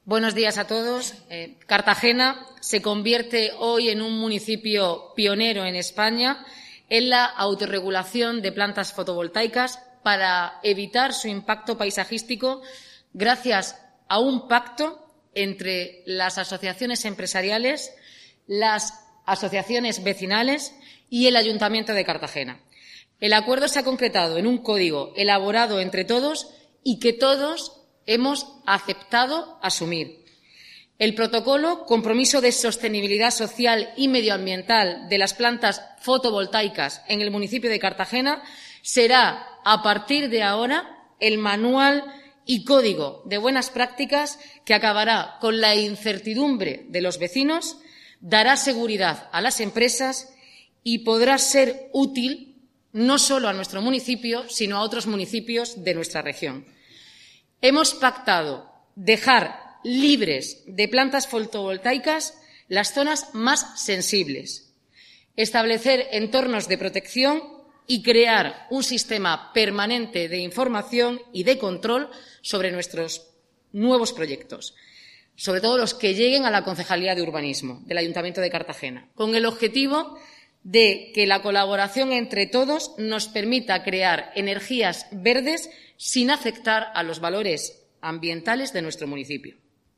Buenos días a todos. Cartagena se convierte hoy en un municipio pionero en España en la autorregulación de plantas fotovoltaicas para evitar su impacto paisajístico gracias a un pacto entre las asociaciones empresariales, las asociaciones vecinales y el Ayuntamiento de Cartagena. El acuerdo se ha concretado en un código elaborado entre todos y que todos hemos aceptado asumir. El protocolo Compromiso de Sostenibilidad Social y Medioambiental de las plantas fotovoltaicas en el municipio de Cartagena será, a partir de ahora, el manual y código de buenas prácticas que acabará con la incertidumbre de los vecinos, dará seguridad a las empresas y podrá ser útil no solo a nuestro municipio, sino a otros municipios de nuestra región. Hemos pactado dejar libres de plantas fotovoltaicas las zonas más sensibles, establecer entornos de protección y crear un sistema permanente de información y de control sobre nuestros nuevos proyectos, sobre todo los que lleguen a la Concejalía de Urbanismo del Ayuntamiento de Cartagena, con el objetivo de que la colaboración entre todos nos permita crear energías verdes sin afectar a los valores ambientales de nuestro municipio.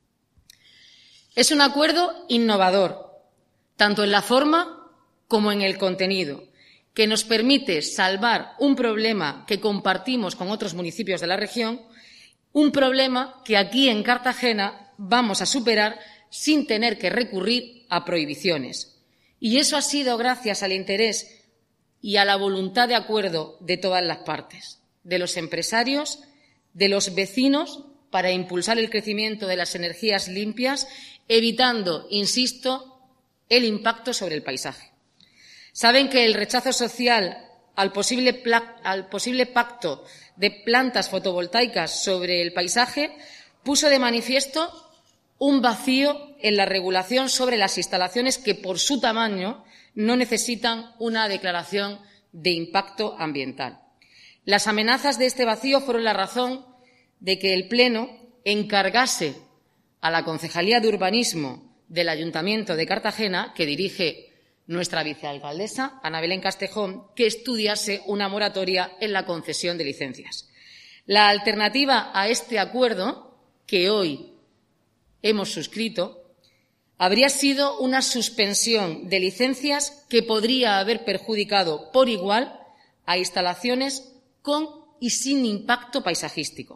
Es un acuerdo innovador, tanto en la forma como en el contenido, que nos permite salvar un problema que compartimos con otros municipios de la región, un problema que aquí en Cartagena vamos a superar sin tener que recurrir a prohibiciones. Y eso ha sido gracias al interés y a la voluntad de acuerdo de todas las partes, de los empresarios, de los vecinos, para impulsar el crecimiento de las energías limpias, evitando, insisto, el impacto sobre el paisaje. Saben que el rechazo social al posible pacto de plantas fotovoltaicas sobre el paisaje puso de manifiesto un vacío en la regulación sobre las instalaciones que, por su tamaño, no necesitan una declaración de impacto ambiental. Las amenazas de este vacío fueron la razón de que el Pleno encargase a la Concejalía de Urbanismo del Ayuntamiento de Cartagena, que dirige nuestra vicealcaldesa, Ana Belén Castejón, que estudiase una moratoria en la concesión de licencias. La alternativa a este acuerdo, que hoy hemos suscrito, habría sido una suspensión de licencias que podría haber perjudicado por igual a instalaciones con y sin impacto paisajístico.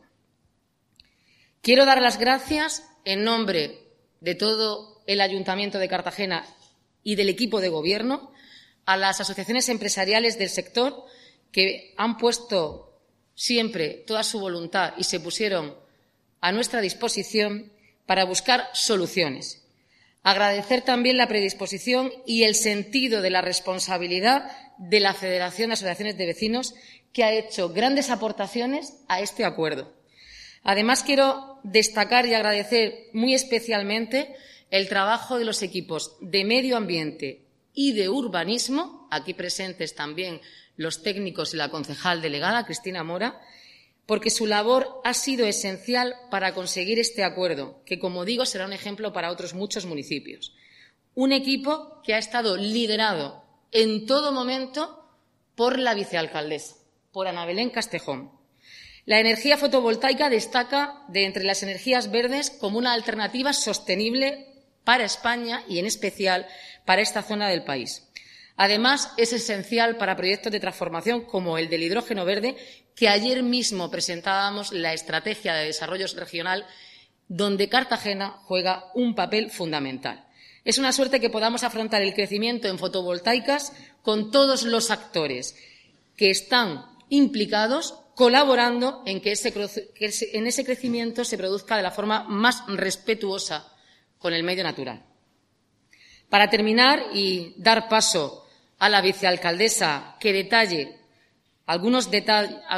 Quiero dar las gracias en nombre de todo el Ayuntamiento de Cartagena y del equipo de Gobierno a las asociaciones empresariales del sector que han puesto siempre toda su voluntad y se pusieron a nuestra disposición para buscar soluciones. Agradecer también la predisposición y el sentido de la responsabilidad de la Federación de Asociaciones de Vecinos, que ha hecho grandes aportaciones a este acuerdo. Además, quiero destacar y agradecer muy especialmente el trabajo de los equipos de Medio Ambiente y de Urbanismo, aquí presentes también los técnicos y la concejal delegada, Cristina Mora, porque su labor ha sido esencial para conseguir este acuerdo, que, como digo, será un ejemplo para otros muchos municipios. Un equipo que ha estado liderado en todo momento por la vicealcaldesa, por Ana Belén Castejón. La energía fotovoltaica destaca de entre las energías verdes como una alternativa sostenible para España y, en especial, para esta zona del país. Además, es esencial para proyectos de transformación como el del hidrógeno verde, que ayer mismo presentábamos la estrategia de desarrollo regional, donde Cartagena juega un papel fundamental. Es una suerte que podamos afrontar el crecimiento en fotovoltaicas con todos los actores que están implicados, colaborando en que en ese crecimiento se produzca de la forma más respetuosa con el medio natural. Para terminar y dar paso a la vicealcaldesa que detalle algunos de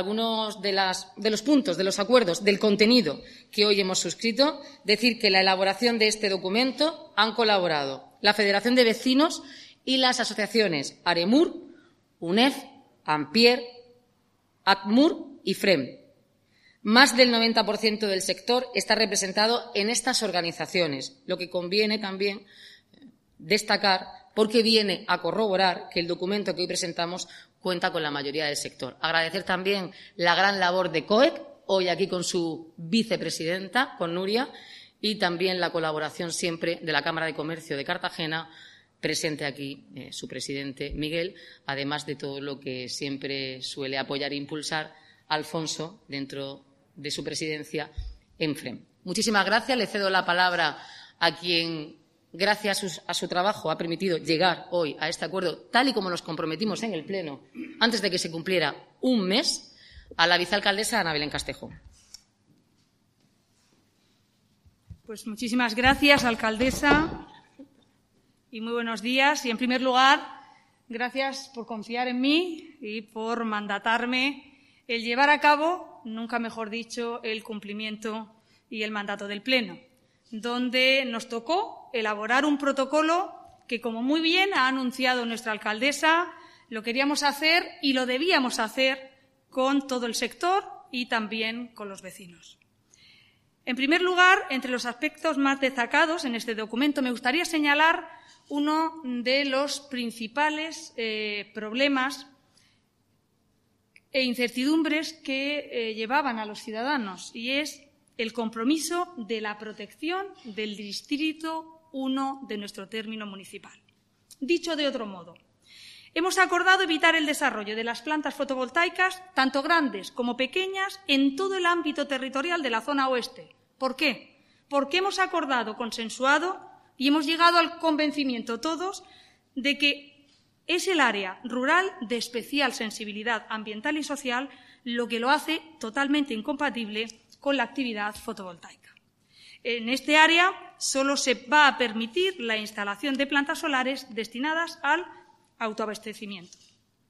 los puntos, de los acuerdos, del contenido que hoy hemos suscrito, decir que en la elaboración de este documento han colaborado la Federación de Vecinos y las asociaciones Aremur, UNEF, Ampier, ACMUR y FREM. Más del 90% del sector está representado en estas organizaciones, lo que conviene también destacar porque viene a corroborar que el documento que hoy presentamos cuenta con la mayoría del sector. Agradecer también la gran labor de COEC, hoy aquí con su vicepresidenta, con Nuria, y también la colaboración siempre de la Cámara de Comercio de Cartagena, presente aquí su presidente Miguel, además de todo lo que siempre suele apoyar e impulsar Alfonso dentro de su presidencia en FREM. Muchísimas gracias. Le cedo la palabra a quien, gracias a su trabajo, ha permitido llegar hoy a este acuerdo, tal y como nos comprometimos en el Pleno, antes de que se cumpliera un mes, a la vicealcaldesa Ana Belén Castejo. Pues muchísimas gracias, alcaldesa, y muy buenos días. Y, en primer lugar, gracias por confiar en mí y por mandatarme el llevar a cabo, nunca mejor dicho, el cumplimiento y el mandato del Pleno, donde nos tocó elaborar un protocolo que, como muy bien ha anunciado nuestra alcaldesa, lo queríamos hacer y lo debíamos hacer con todo el sector y también con los vecinos. En primer lugar, entre los aspectos más destacados en este documento, me gustaría señalar uno de los principales problemas e incertidumbres que llevaban a los ciudadanos, y es el compromiso de la protección del Distrito 1 de nuestro término municipal. Dicho de otro modo, hemos acordado evitar el desarrollo de las plantas fotovoltaicas, tanto grandes como pequeñas, en todo el ámbito territorial de la zona oeste. ¿Por qué? Porque hemos acordado, consensuado y hemos llegado al convencimiento todos de que es el área rural de especial sensibilidad ambiental y social lo que lo hace totalmente incompatible con la actividad fotovoltaica. En este área solo se va a permitir la instalación de plantas solares destinadas al autoabastecimiento.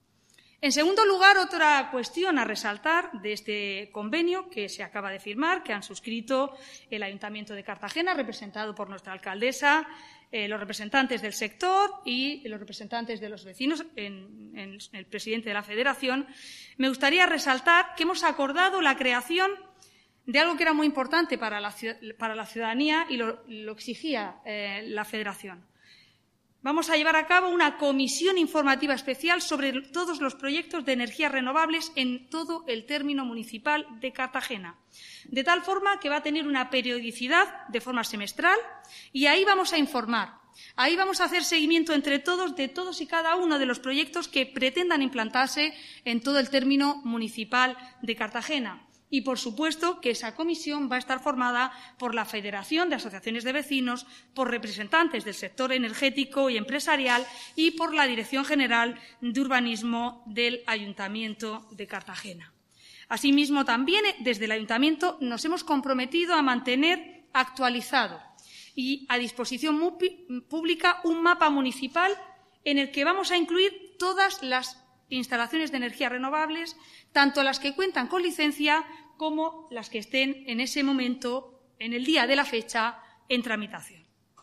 En segundo lugar, otra cuestión a resaltar de este convenio que se acaba de firmar, que han suscrito el Ayuntamiento de Cartagena, representado por nuestra alcaldesa, los representantes del sector y los representantes de los vecinos, en el presidente de la Federación, me gustaría resaltar que hemos acordado la creación de algo que era muy importante para la ciudadanía y lo exigía la Federación. Vamos a llevar a cabo una comisión informativa especial sobre todos los proyectos de energías renovables en todo el término municipal de Cartagena, de tal forma que va a tener una periodicidad de forma semestral y ahí vamos a informar, ahí vamos a hacer seguimiento entre todos de todos y cada uno de los proyectos que pretendan implantarse en todo el término municipal de Cartagena. Y, por supuesto, que esa comisión va a estar formada por la Federación de Asociaciones de Vecinos, por representantes del sector energético y empresarial y por la Dirección General de Urbanismo del Ayuntamiento de Cartagena. Asimismo, también desde el Ayuntamiento nos hemos comprometido a mantener actualizado y a disposición pública un mapa municipal en el que vamos a incluir todas las instalaciones de energías renovables, tanto las que cuentan con licencia como las que estén en ese momento, en el día de la fecha, en tramitación.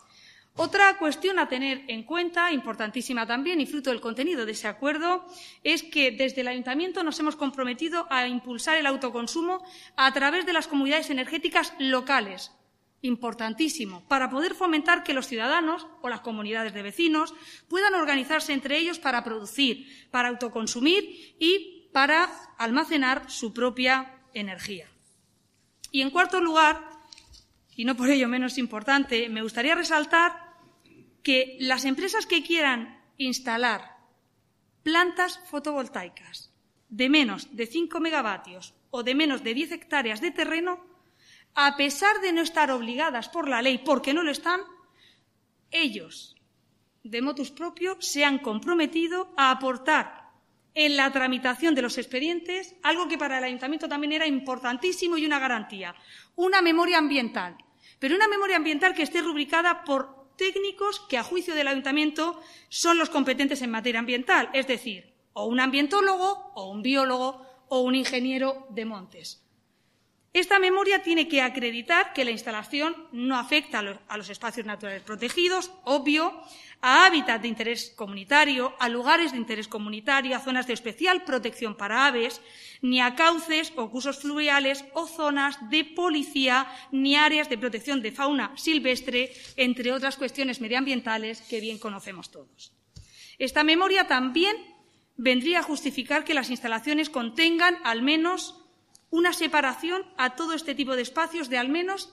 Otra cuestión a tener en cuenta, importantísima también y fruto del contenido de ese acuerdo, es que desde el Ayuntamiento nos hemos comprometido a impulsar el autoconsumo a través de las comunidades energéticas locales. Importantísimo, para poder fomentar que los ciudadanos o las comunidades de vecinos puedan organizarse entre ellos para producir, para autoconsumir y para almacenar su propia energía. Y, en cuarto lugar, y no por ello menos importante, me gustaría resaltar que las empresas que quieran instalar plantas fotovoltaicas de menos de 5 megavatios o de menos de 10 hectáreas de terreno, a pesar de no estar obligadas por la ley, porque no lo están, ellos, de motus propio, se han comprometido a aportar en la tramitación de los expedientes algo que para el Ayuntamiento también era importantísimo y una garantía, una memoria ambiental, pero una memoria ambiental que esté rubricada por técnicos que, a juicio del Ayuntamiento, son los competentes en materia ambiental, es decir, o un ambientólogo, o un biólogo, o un ingeniero de montes. Esta memoria tiene que acreditar que la instalación no afecta a los espacios naturales protegidos, obvio, a hábitats de interés comunitario, a lugares de interés comunitario, a zonas de especial protección para aves, ni a cauces o cursos fluviales o zonas de policía, ni áreas de protección de fauna silvestre, entre otras cuestiones medioambientales que bien conocemos todos. Esta memoria también vendría a justificar que las instalaciones contengan al menos una separación a todo este tipo de espacios de al menos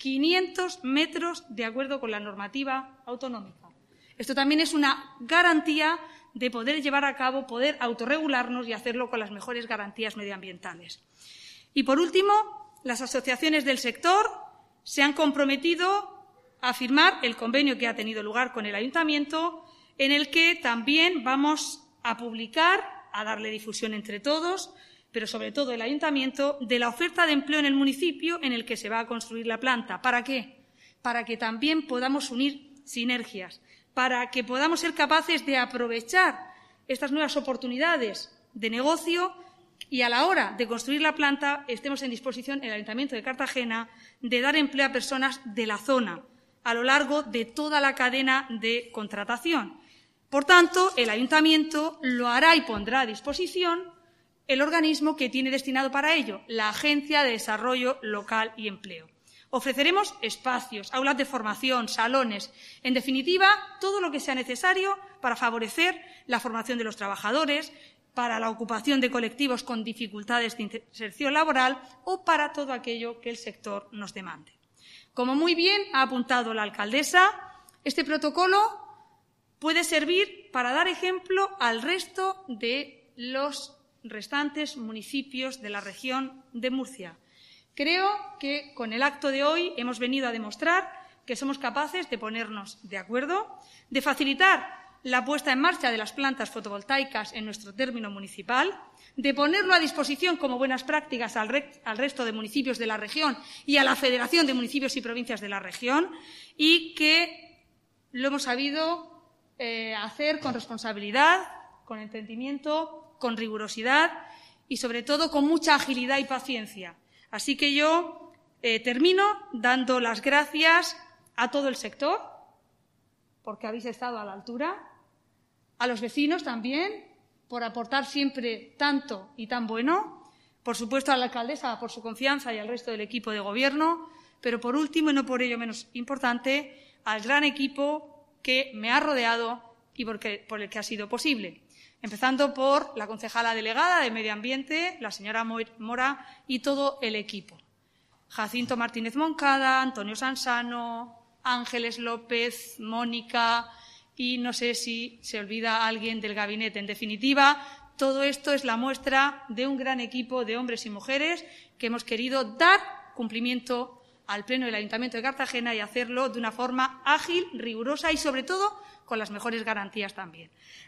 500 metros de acuerdo con la normativa autonómica. Esto también es una garantía de poder llevar a cabo, poder autorregularnos y hacerlo con las mejores garantías medioambientales. Y, por último, las asociaciones del sector se han comprometido a firmar el convenio que ha tenido lugar con el Ayuntamiento, en el que también vamos a publicar, a darle difusión entre todos, pero sobre todo el Ayuntamiento, de la oferta de empleo en el municipio en el que se va a construir la planta. ¿Para qué? Para que también podamos unir sinergias, para que podamos ser capaces de aprovechar estas nuevas oportunidades de negocio y a la hora de construir la planta estemos en disposición, el Ayuntamiento de Cartagena, de dar empleo a personas de la zona a lo largo de toda la cadena de contratación. Por tanto, el Ayuntamiento lo hará y pondrá a disposición el organismo que tiene destinado para ello, la Agencia de Desarrollo Local y Empleo. Ofreceremos espacios, aulas de formación, salones, en definitiva, todo lo que sea necesario para favorecer la formación de los trabajadores, para la ocupación de colectivos con dificultades de inserción laboral o para todo aquello que el sector nos demande. Como muy bien ha apuntado la alcaldesa, este protocolo puede servir para dar ejemplo al resto de los restantes municipios de la región de Murcia. Creo que con el acto de hoy hemos venido a demostrar que somos capaces de ponernos de acuerdo, de facilitar la puesta en marcha de las plantas fotovoltaicas en nuestro término municipal, de ponerlo a disposición como buenas prácticas al resto de municipios de la región y a la Federación de Municipios y Provincias de la región, y que lo hemos sabido hacer con responsabilidad, con entendimiento, con rigurosidad y, sobre todo, con mucha agilidad y paciencia. Así que yo termino dando las gracias a todo el sector, porque habéis estado a la altura, a los vecinos también, por aportar siempre tanto y tan bueno, por supuesto a la alcaldesa por su confianza y al resto del equipo de gobierno, pero por último, y no por ello menos importante, al gran equipo que me ha rodeado y por el que ha sido posible. Empezando por la concejala delegada de Medio Ambiente, la señora Mora, y todo el equipo. Jacinto Martínez Moncada, Antonio Sansano, Ángeles López, Mónica, y no sé si se olvida alguien del gabinete. En definitiva, todo esto es la muestra de un gran equipo de hombres y mujeres que hemos querido dar cumplimiento al Pleno del Ayuntamiento de Cartagena y hacerlo de una forma ágil, rigurosa y, sobre todo, con las mejores garantías también.